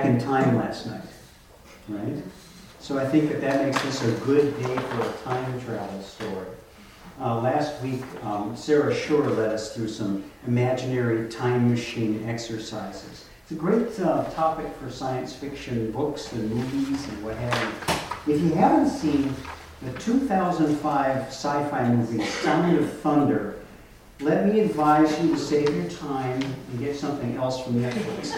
in time last night, right? So I think that makes this a good day for a time travel story. Last week, Sarah Shore led us through some imaginary time machine exercises. It's a great topic for science fiction books and movies and what have you. If you haven't seen the 2005 sci-fi movie Sound of Thunder, let me advise you to save your time and get something else from Netflix.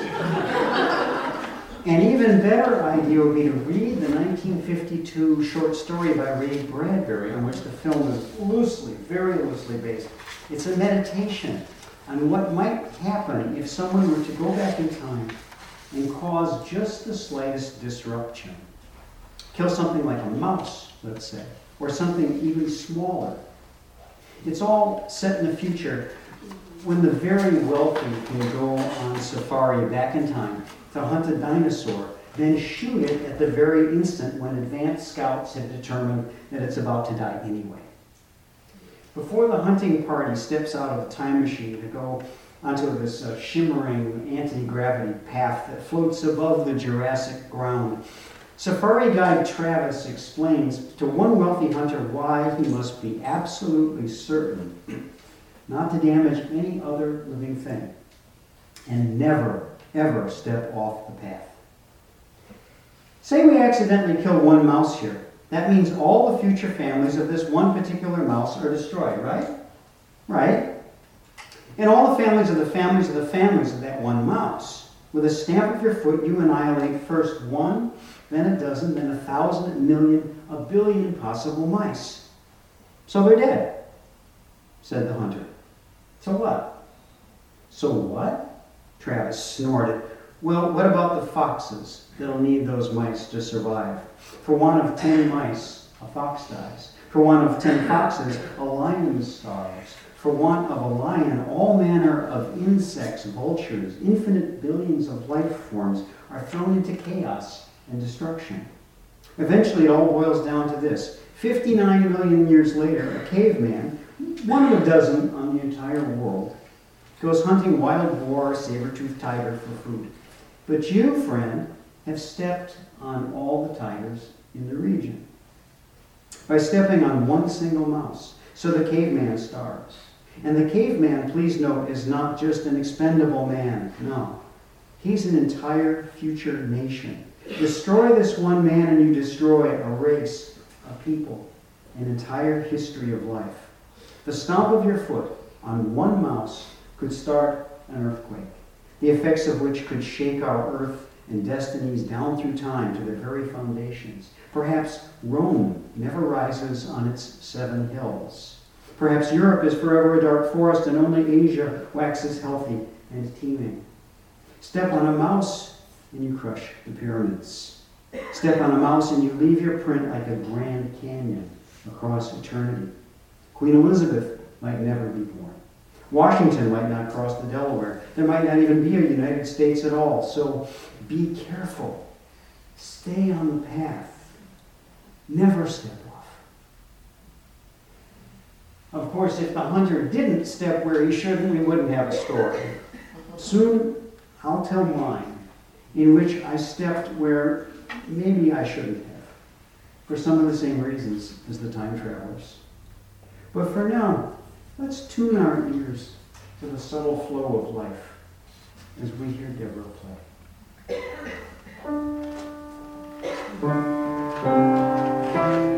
An even better idea would be to read the 1952 short story by Ray Bradbury, on which the film is very loosely based. It's a meditation on what might happen if someone were to go back in time and cause just the slightest disruption. Kill something like a mouse, let's say, or something even smaller. It's all set in the future when the very wealthy can go on safari back in time to hunt a dinosaur, then shoot it at the very instant when advanced scouts have determined that it's about to die anyway. Before the hunting party steps out of the time machine to go onto this shimmering anti-gravity path that floats above the Jurassic ground, Safari Guide Travis explains to one wealthy hunter why he must be absolutely certain not to damage any other living thing and never, ever step off the path. Say we accidentally kill one mouse here. That means all the future families of this one particular mouse are destroyed, right? Right? And all the families of the families of the families of that one mouse. With a stamp of your foot, you annihilate first one, then a dozen, then 1,000, a million, a billion possible mice. So they're dead, said the hunter. So what? So what? Travis snorted. Well, what about the foxes that'll need those mice to survive? For one of 10 mice, a fox dies. For one of 10 foxes, a lion starves. For want of a lion, all manner of insects, vultures, infinite billions of life forms are thrown into chaos and destruction. Eventually, it all boils down to this. 59 million years later, a caveman, one of a dozen on the entire world, goes hunting wild boar or saber-toothed tiger for food. But you, friend, have stepped on all the tigers in the region by stepping on one single mouse. So the caveman starves. And the caveman, please note, is not just an expendable man. No. He's an entire future nation. Destroy this one man and you destroy a race, a people, an entire history of life. The stomp of your foot on one mouse could start an earthquake, the effects of which could shake our earth and destinies down through time to their very foundations. Perhaps Rome never rises on its 7 hills. Perhaps Europe is forever a dark forest and only Asia waxes healthy and teeming. Step on a mouse and you crush the pyramids. Step on a mouse and you leave your print like a Grand Canyon across eternity. Queen Elizabeth might never be born. Washington might not cross the Delaware. There might not even be a United States at all. So be careful. Stay on the path. Never step off. Of course, if the hunter didn't step where he shouldn't, we wouldn't have a story. Soon, I'll tell mine, in which I stepped where maybe I shouldn't have, for some of the same reasons as the time travelers. But for now, let's tune our ears to the subtle flow of life as we hear Deborah play.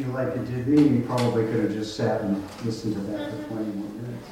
you like it did me, you probably could have just sat and listened to that for 20 more minutes.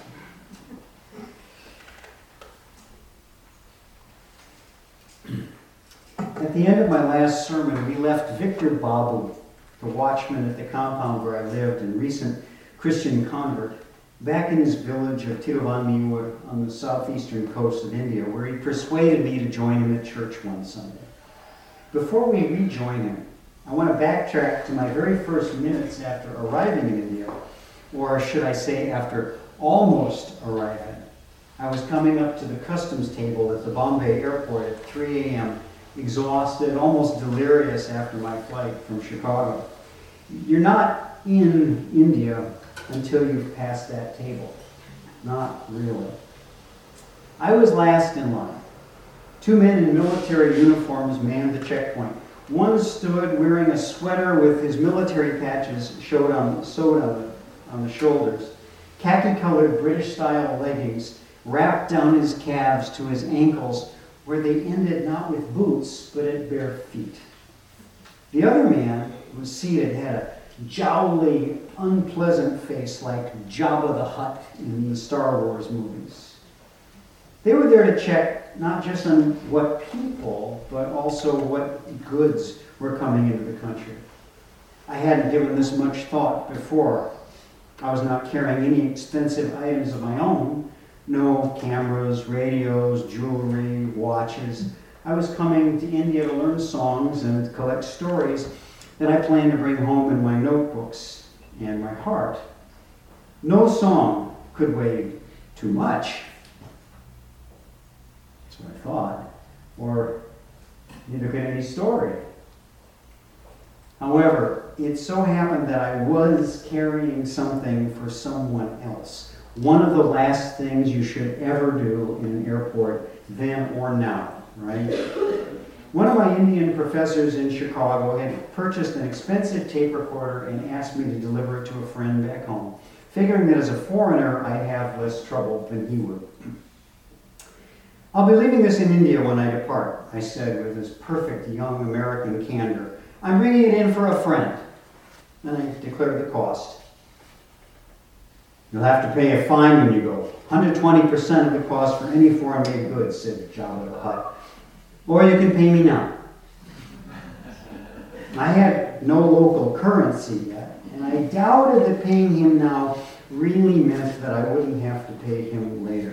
At the end of my last sermon, we left Victor Babu, the watchman at the compound where I lived and recent Christian convert, back in his village of Tiruvanmiyur on the southeastern coast of India, where he persuaded me to join him at church one Sunday. Before we rejoin him, I want to backtrack to my very first minutes after arriving in India, or should I say after almost arriving. I was coming up to the customs table at the Bombay airport at 3 a.m., exhausted, almost delirious after my flight from Chicago. You're not in India until you've passed that table. Not really. I was last in line. Two men in military uniforms manned the checkpoint. One stood wearing a sweater with his military patches sewed on the shoulders, khaki-colored British-style leggings wrapped down his calves to his ankles, where they ended not with boots, but at bare feet. The other man who was seated had a jowly, unpleasant face like Jabba the Hutt in the Star Wars movies. They were there to check not just on what people, but also what goods were coming into the country. I hadn't given this much thought before. I was not carrying any expensive items of my own. No cameras, radios, jewelry, watches. I was coming to India to learn songs and to collect stories that I planned to bring home in my notebooks and my heart. No song could weigh too much. That's what I thought. Or neither could any story. However, it so happened that I was carrying something for someone else. One of the last things you should ever do in an airport, then or now, right? One of my Indian professors in Chicago had purchased an expensive tape recorder and asked me to deliver it to a friend back home, figuring that as a foreigner I'd have less trouble than he would. I'll be leaving this in India when I depart, I said with his perfect young American candor. I'm bringing it in for a friend. Then I declared the cost. You'll have to pay a fine when you go. 120% of the cost for any foreign-made goods, said Jabba the Hutt. Or you can pay me now. I had no local currency yet, and I doubted that paying him now really meant that I wouldn't have to pay him later.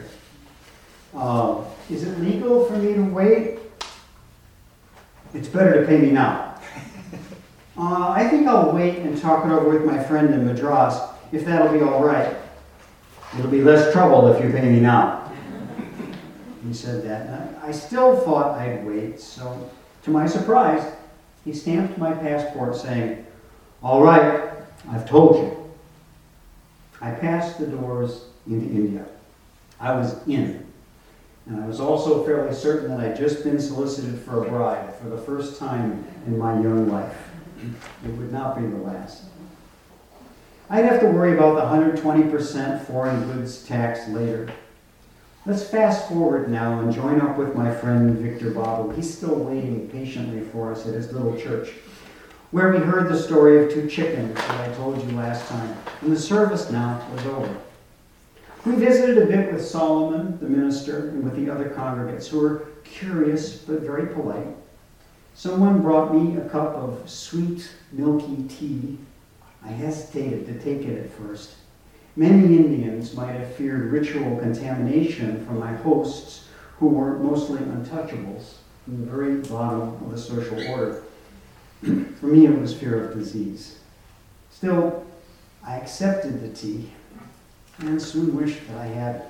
Is it legal for me to wait? It's better to pay me now. I think I'll wait and talk it over with my friend in Madras, if that'll be all right. It'll be less trouble if you pay me now. He said that, and I still thought I'd wait, so to my surprise, he stamped my passport saying, "All right, I've told you." I passed the doors into India. I was in. And I was also fairly certain that I'd just been solicited for a bride for the first time in my young life. It would not be the last. I'd have to worry about the 120% foreign goods tax later. Let's fast forward now and join up with my friend Victor Babu. He's still waiting patiently for us at his little church, where we heard the story of two chickens that I told you last time. And the service now was over. We visited a bit with Solomon, the minister, and with the other congregants, who were curious but very polite. Someone brought me a cup of sweet, milky tea. I hesitated to take it at first. Many Indians might have feared ritual contamination from my hosts, who were mostly untouchables, from the very bottom of the social order. For me, it was fear of disease. Still, I accepted the tea, and soon wished that I had it.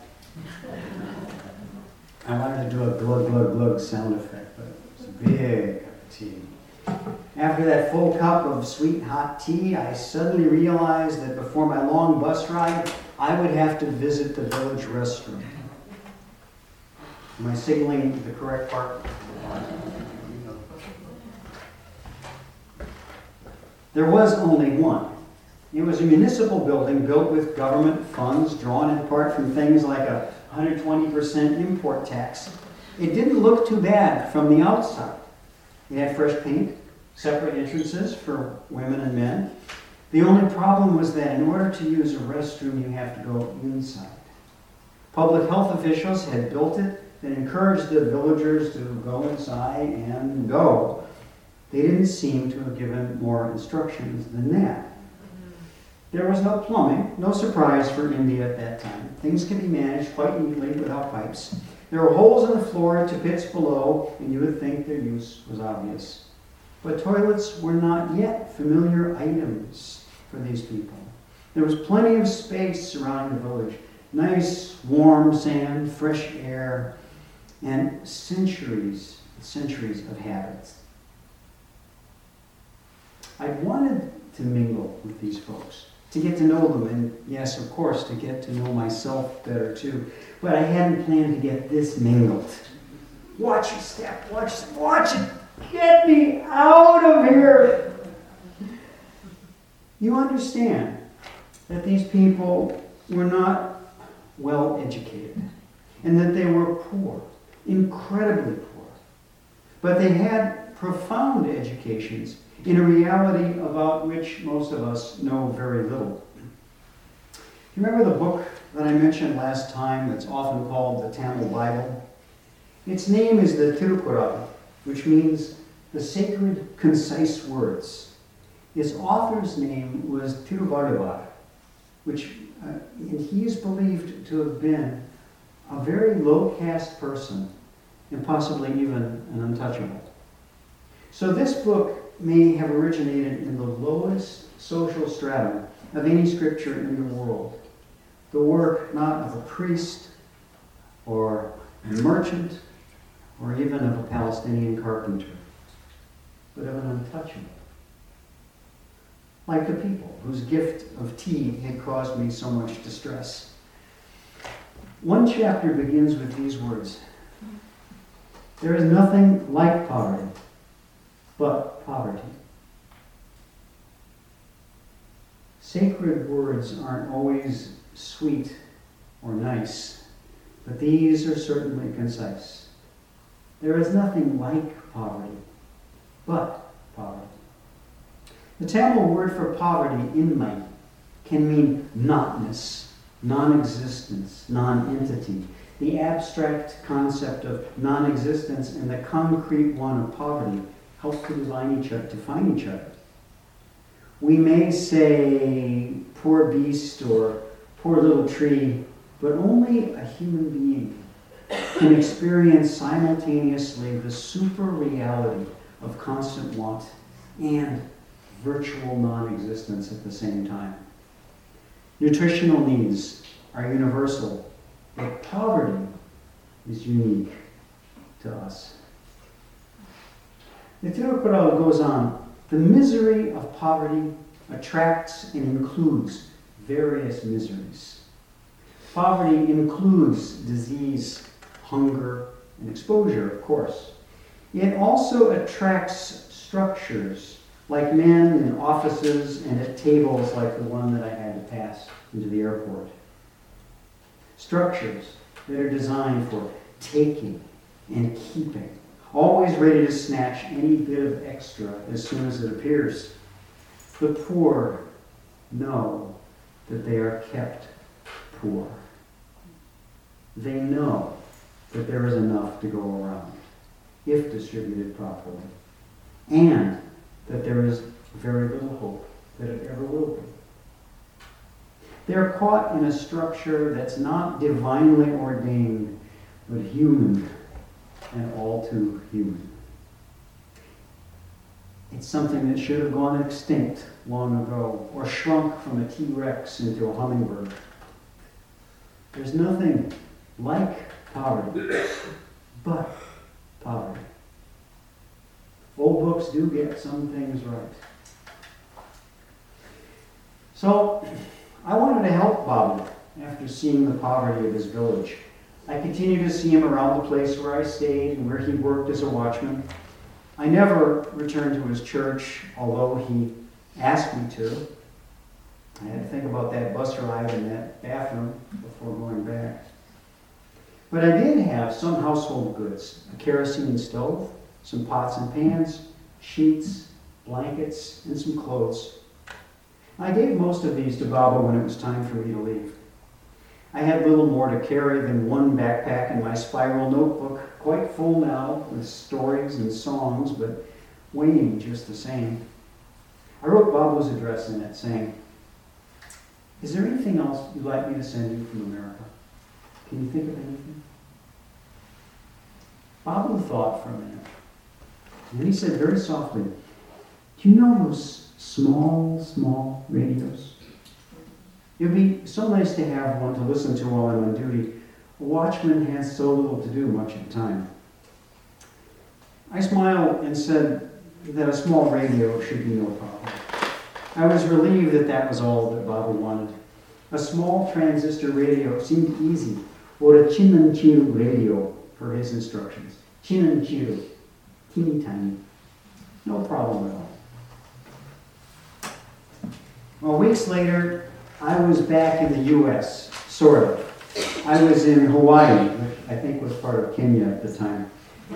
I wanted to do a glug, glug, glug sound effect, but it was a big cup of tea. After that full cup of sweet hot tea, I suddenly realized that before my long bus ride, I would have to visit the village restroom. Am I signaling the correct part? There was only one. It was a municipal building built with government funds drawn in part from things like a 120% import tax. It didn't look too bad from the outside. It had fresh paint, separate entrances for women and men, The only problem was that in order to use a restroom, you have to go inside. Public health officials had built it that encouraged the villagers to go inside and go. They didn't seem to have given more instructions than that. There was no plumbing, no surprise for India at that time. Things could be managed quite neatly without pipes. There were holes in the floor to pits below, and you would think their use was obvious. But toilets were not yet familiar items for these people. There was plenty of space surrounding the village. Nice, warm sand, fresh air, and centuries of habits. I wanted to mingle with these folks, to get to know them, and yes, of course, to get to know myself better too. But I hadn't planned to get this mingled. Watch your step, watch it. Get me out of here. You understand that these people were not well educated and that they were poor, incredibly poor. But they had profound educations in a reality about which most of us know very little. You remember the book that I mentioned last time that's often called the Tamil Bible? Its name is the Tirukkural, which means the sacred, concise words. Its author's name was Tiruvalluvar, and he is believed to have been a very low-caste person and possibly even an untouchable. So this book may have originated in the lowest social stratum of any scripture in the world. The work not of a priest or a merchant or even of a Palestinian carpenter, but of an untouchable. Like the people whose gift of tea had caused me so much distress. One chapter begins with these words: "There is nothing like poverty, but poverty." Sacred words aren't always sweet or nice, but these are certainly concise. There is nothing like poverty, but poverty. The Tamil word for poverty, inmai, can mean notness, non-existence, non-entity. The abstract concept of non-existence and the concrete one of poverty help to define each other. We may say poor beast or poor little tree, but only a human being can experience simultaneously the super reality of constant want and virtual non-existence at the same time. Nutritional needs are universal, but poverty is unique to us. The Tirukkural goes on, "The misery of poverty attracts and includes various miseries. Poverty includes disease, hunger, and exposure, of course. It also attracts structures, like men in offices and at tables like the one that I had to pass into the airport. Structures that are designed for taking and keeping, always ready to snatch any bit of extra as soon as it appears. The poor know that they are kept poor. They know that there is enough to go around, if distributed properly, and that there is very little hope that it ever will be. They're caught in a structure that's not divinely ordained, but human and all too human. It's something that should have gone extinct long ago, or shrunk from a T-Rex into a hummingbird. There's nothing like poverty, but poverty. Old books do get some things right. So, I wanted to help Babu after seeing the poverty of his village. I continued to see him around the place where I stayed and where he worked as a watchman. I never returned to his church, although he asked me to. I had to think about that bus ride and that bathroom before going back. But I did have some household goods: a kerosene stove, some pots and pans, sheets, blankets, and some clothes. I gave most of these to Baba when it was time for me to leave. I had little more to carry than one backpack and my spiral notebook, quite full now with stories and songs, but weighing just the same. I wrote Baba's address in it, saying, "Is there anything else you'd like me to send you from America? Can you think of anything?" Baba thought for a minute, and he said very softly, "Do you know those small radios? It'd be so nice to have one to listen to while I'm on duty. A watchman has so little to do much of the time." I smiled and said that a small radio should be no problem. I was relieved that that was all that Baba wanted. A small transistor radio seemed easy, or a Chinanchiru radio for his instructions. Chinanchiru, teeny tiny, no problem at all. Well, weeks later, I was back in the U.S., sort of. I was in Hawaii, which I think was part of Kenya at the time.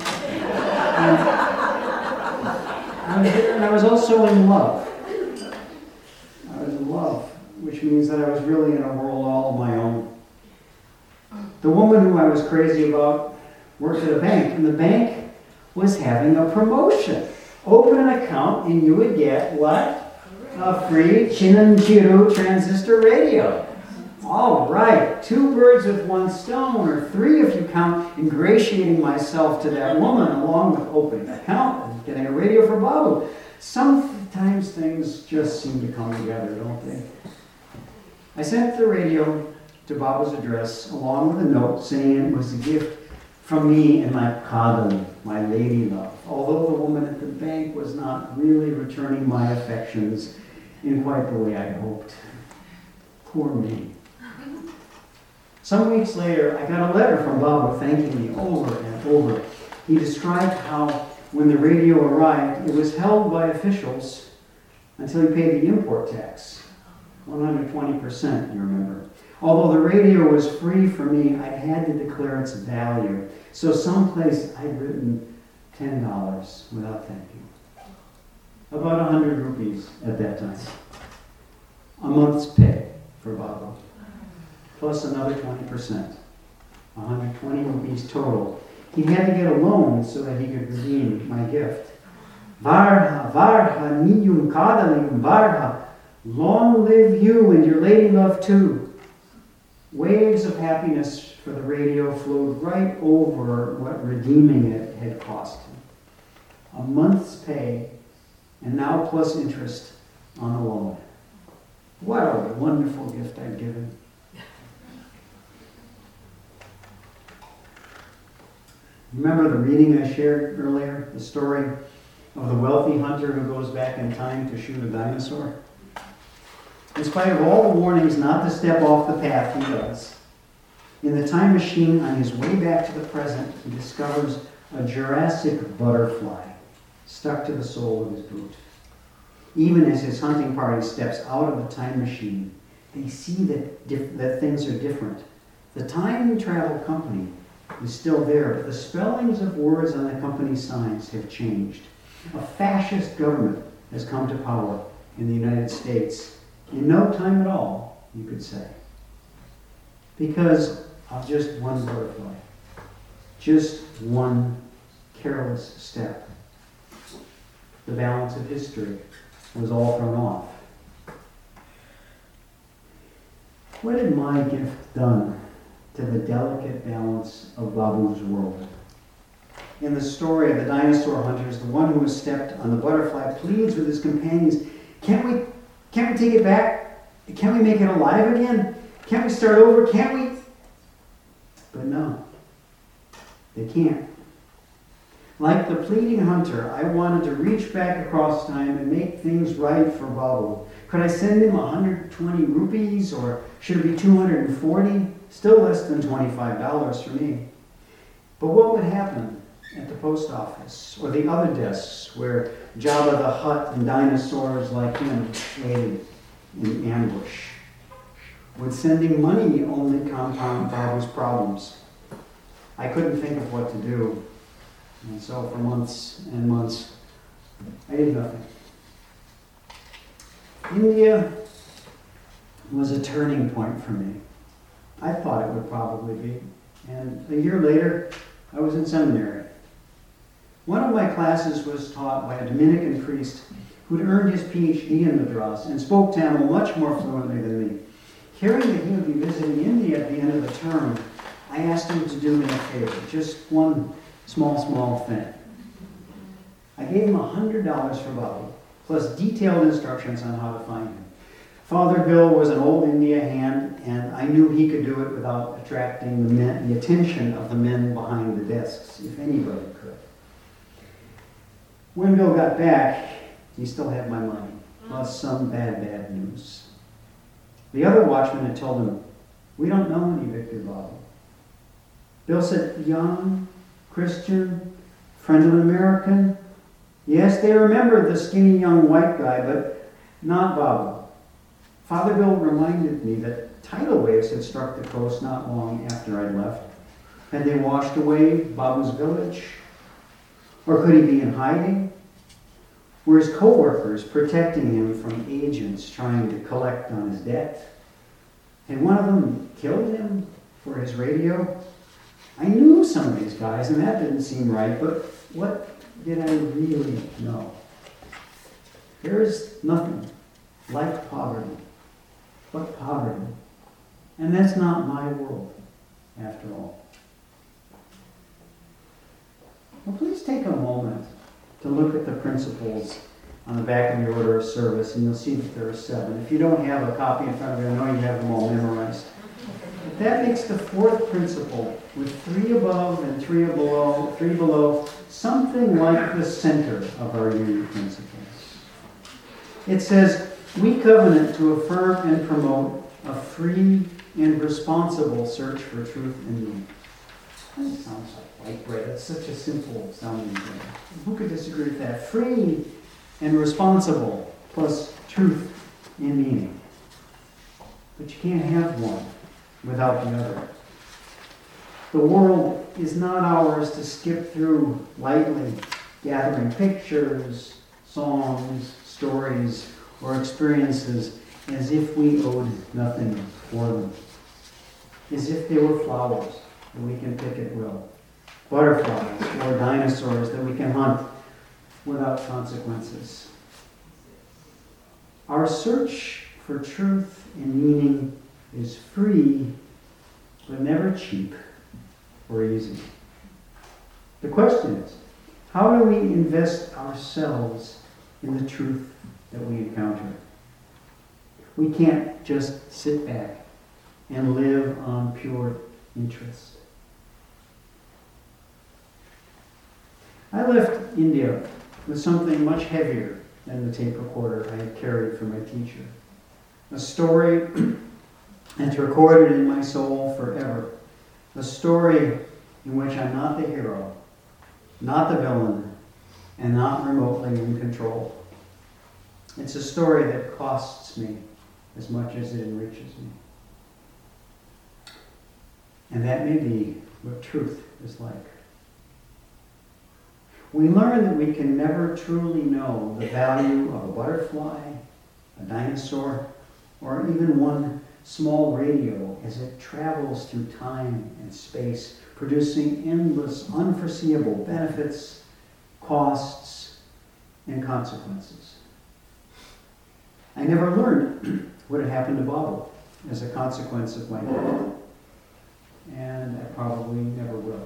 And I was also in love. I was in love, which means that I was really in a world all of my own. The woman who I was crazy about worked at a bank, and the bank was having a promotion. Open an account and you would get what? A free Chinanchiru transistor radio. All right, 2 birds with 1 stone, or 3 if you count ingratiating myself to that woman along with opening an account and getting a radio for Babu. Sometimes things just seem to come together, don't they? I sent the radio to Baba's address along with a note saying it was a gift from me and my kadali, my lady love, although the woman at the bank was not really returning my affections in quite the way I hoped. Poor me. Some weeks later, I got a letter from Baba thanking me over and over. He described how, when the radio arrived, it was held by officials until he paid the import tax, 120%, you remember. Although the radio was free for me, I had to declare its value. So someplace I'd written $10 without thank you. About 100 rupees at that time. A month's pay for Baba. Plus another 20%. 120 rupees total. He had to get a loan so that he could redeem my gift. Varha, Varha, Niyum Kadalim, Varha. Long live you and your lady love too. Waves of happiness for the radio flowed right over what redeeming it had cost him. A month's pay, and now plus interest on the loan. What a wonderful gift I'd given. Remember the reading I shared earlier? The story of the wealthy hunter who goes back in time to shoot a dinosaur? In spite of all the warnings not to step off the path, he does. In the time machine, on his way back to the present, he discovers a Jurassic butterfly stuck to the sole of his boot. Even as his hunting party steps out of the time machine, they see that things are different. The time travel company is still there, but the spellings of words on the company's signs have changed. A fascist government has come to power in the United States. In no time at all, you could say. Because of just one butterfly. Just one careless step. The balance of history was all thrown off. What had my gift done to the delicate balance of Babu's world? In the story of the dinosaur hunters, the one who has stepped on the butterfly pleads with his companions, Can't we take it back? Can't we make it alive again? Can't we start over? Can't we? But no, they can't. Like the pleading hunter, I wanted to reach back across time and make things right for Babu. Could I send him 120 rupees, or should it be 240? Still less than $25 for me. But what would happen at the post office or the other desks where Jabba the Hutt and dinosaurs like him waited in ambush? Would sending money only compound Babu's problems? I couldn't think of what to do. And so for months and months, I did nothing. India was a turning point for me. I thought it would probably be. And a year later, I was in seminary. One of my classes was taught by a Dominican priest who'd earned his PhD in Madras and spoke Tamil much more fluently than me. Hearing that he would be visiting India at the end of the term, I asked him to do me a favor, just one small thing. I gave him $100 for Babu, plus detailed instructions on how to find him. Father Bill was an old India hand, and I knew he could do it without attracting the attention of the men behind the desks, if anybody could. When Bill got back, he still had my money, plus some bad news. The other watchman had told him, "We don't know any Victor Babu." Bill said, "Young, Christian, friend of an American." Yes, they remembered the skinny young white guy, but not Babu. Father Bill reminded me that tidal waves had struck the coast not long after I left. Had they washed away Babu's village? Or could he be in hiding? Were his co-workers protecting him from agents trying to collect on his debt? Had one of them killed him for his radio? I knew some of these guys, and that didn't seem right, but what did I really know? There is nothing like poverty but poverty. And that's not my world, after all. Well, please take a moment to look at the principles on the back of your order of service, and you'll see that there are 7. If you don't have a copy in front of you, I know you have them all memorized. But that makes the 4th principle, with 3 above and 3 below, something like the center of our unit principles. It says, "We covenant to affirm and promote a free and responsible search for truth and meaning." That sounds like white bread. It's such a simple sounding thing. Who could disagree with that? Free and responsible plus truth and meaning. But you can't have one without the other. The world is not ours to skip through lightly, gathering pictures, songs, stories, or experiences as if we owed nothing for them. As if they were flowers that we can pick at will, butterflies or dinosaurs that we can hunt without consequences. Our search for truth and meaning is free, but never cheap or easy. The question is, how do we invest ourselves in the truth that we encounter? We can't just sit back and live on pure interest. I left India with something much heavier than the tape recorder I had carried for my teacher. A story that's recorded in my soul forever. A story in which I'm not the hero, not the villain, and not remotely in control. It's a story that costs me as much as it enriches me. And that may be what truth is like. We learn that we can never truly know the value of a butterfly, a dinosaur, or even one small radio as it travels through time and space, producing endless, unforeseeable benefits, costs, and consequences. I never learned what had happened to Babu as a consequence of my death, and I probably never will.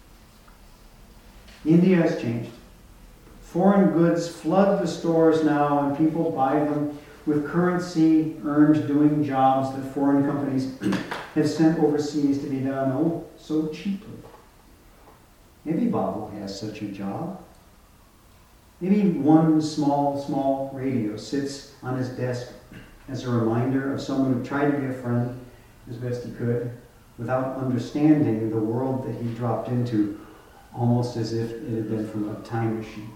India has changed. Foreign goods flood the stores now, and people buy them with currency earned doing jobs that foreign companies have sent overseas to be done so cheaply. Maybe Babu has such a job. Maybe one small radio sits on his desk as a reminder of someone who tried to be a friend as best he could without understanding the world that he dropped into, almost as if it had been from a time machine.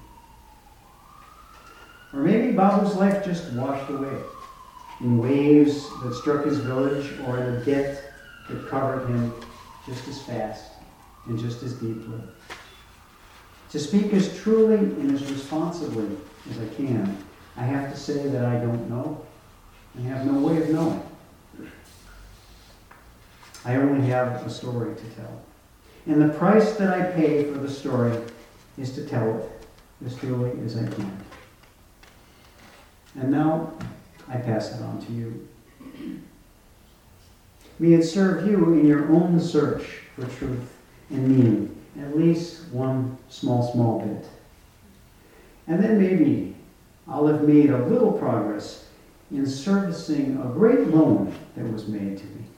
Or maybe Babu's life just washed away in waves that struck his village, or in a debt that covered him just as fast and just as deeply. To speak as truly and as responsibly as I can, I have to say that I don't know. I have no way of knowing. I only have a story to tell. And the price that I pay for the story is to tell it as truly as I can. And now I pass it on to you. May it serve you in your own search for truth and meaning, at least one small bit. And then maybe I'll have made a little progress in servicing a great loan that was made to me.